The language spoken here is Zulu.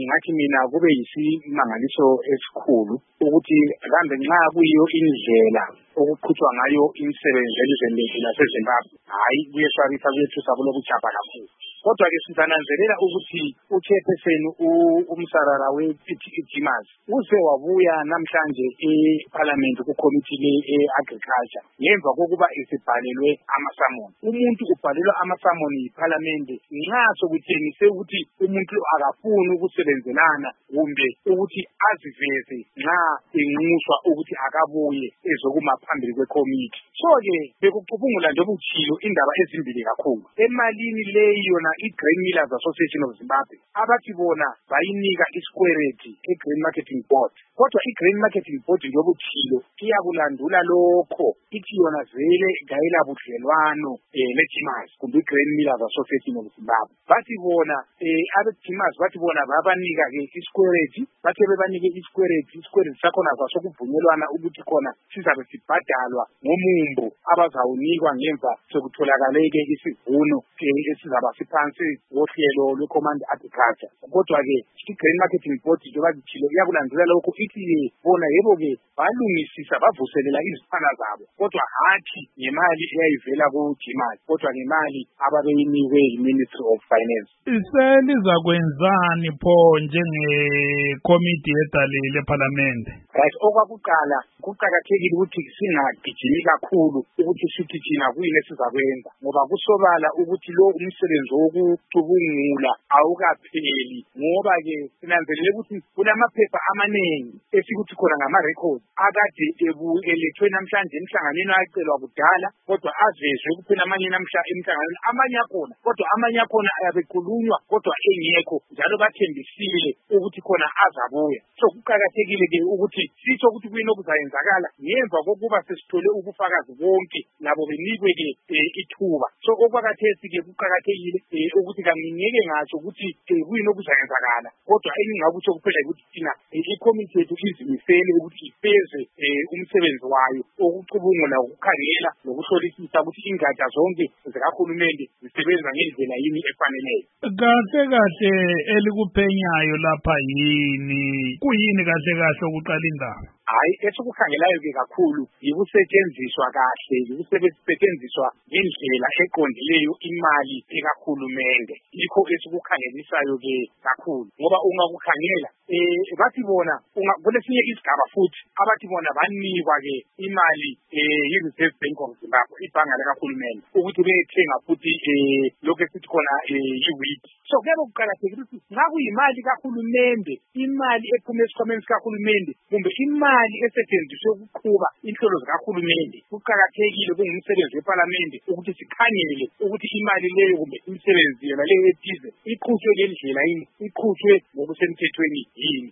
ngingathi mina kube yisimangaliso esikhulu ukuthi kambe nxa kuyiyo indlela okuqhutshwa ngayo imisebenzi elizweni lethu laseZimbabwe, hayi kuyesabisa kuyethusa kulokujaba kakhulu. Kodwa-ke sizananzelela ukuthi uchairperson uMsarara we-Dimas uze wabuya namhlanje eParliament kukomiti le-Agriculture ngemva kokuba esibhalelwe amasamoni. Umuntu ubhalelwa amasamoni yiParliament nxa sokutshengise ukuthi umuntu akafuni ukusebenzelana kumbe ukuthi aziveze nxa enxuswa ukuthi akabuye ezokuma phambili kwekomiti. So-ke bekucubungula nje ubutshilo indaba ezimbili kakhulu. Emalini leyi yona i-Grain Millers Association of Zimbabwe abathi bona bayinika isikweleti e-Grain Marketing Board. Kodwa i-Grain Marketing Board njobutshilo iyakulandula lokho ithi yona vele gayela budlelwano ne-Dimas kumbe i-Grain Millers Association of Zimbabwe. Bathi bona abe-Dimas bathi bona babanika-ke isikweleti, bathe bebanike isikweleti sakhona kwasokuvunyelwana ukuthi khona sizabe sibhadalwa ngomumbu abazawunikwa ngemva sokutholakale-ke isivuno esizaba siphansi wohlelo lwe-Command Agriculture. Kodwa-ke i-Grain Marketing Board njengoba zithile iyakulandela lokho ithi bona yebo-ke balungisisa bavuselela iziphana zabo, kodwa hathi ngemali eyayivela ku-Dimas, kodwa ngemali ababeyinikwe yi-Ministry of Finance. Selizakwenzani pho njengekomiti yedale leParliament? Right, okwakuqala kuqakathekile ukuthi singagijimi kakhulu ukuthi sithi thina kuyini esizakwenza, ngoba kusobala ukuthi lo umsebenzi wokucubungula awukapheli, ngoba-ke sinanzelele ukuthi kulamaphepha amaningi esikuthi khona ngama-records akade elethwe namhlanje emhlanganweni ayecelwa kudala, kodwa avezwe kuphela amanye emhlanganweni amanye akhona, kodwa amanye akhona ayabekhulunywa kodwa engekho njalo bathembisile ukuthi khona azabuya. So kuqakathekile-ke ukuthi sitsho ukuthi kuyini okuzayenzakala ngemva kokuba sesithole ubufakazi bonke labo benikwe-ke ithuba. So okwakathesi-ke kuqakathekile ukuthi kangingeke ngatsho ukuthi kuyini okuzayenzakala, kodwa engingakutsho kuphela ukuthi thina ikomiti yethu izimisele ukuthi ifeze umsebenzi wayo okucubungula, ukukhangela nokuhlolisisa ukuthi ingatsha zonke zikahulumende zisebenza ngendlela yini efaneleyo. Kahle kahle elikuphenyayo lapha yini? Kuyini kahle kahle okuqala indaba? Hayi, esikukhangelayo-ke kakhulu yikusetshenziswa kahle, yikusetshenziswa ngendlela eqondileyo imali ekahulumende. Yikho esikukhangelisayo-ke kakhulu, ngoba ungakukhangela bathi bona kulesinye isigaba futhi abathi bona banikwa-ke imali yi-Reserve Bank of Zimbabwe, ibhanga likahulumende, ukuthi beyethenga futhi lokhu esithi khona yi-wheat. So kuyabe kuqakathekile ukuthi nxa kuyimali kahulumende, imali ephuma esikhwameni sikahulumende kumbe imali esetshenziswe ukuqhuba inhlelo zikahulumende, kuqakathekile kungumsebenzi weParliament ukuthi sikhangele ukuthi imali leyo kumbe imisebenzi yona leyo ethize iqhutshwe ngendlela yini, iqhutshwe ngokusemthethweni yini.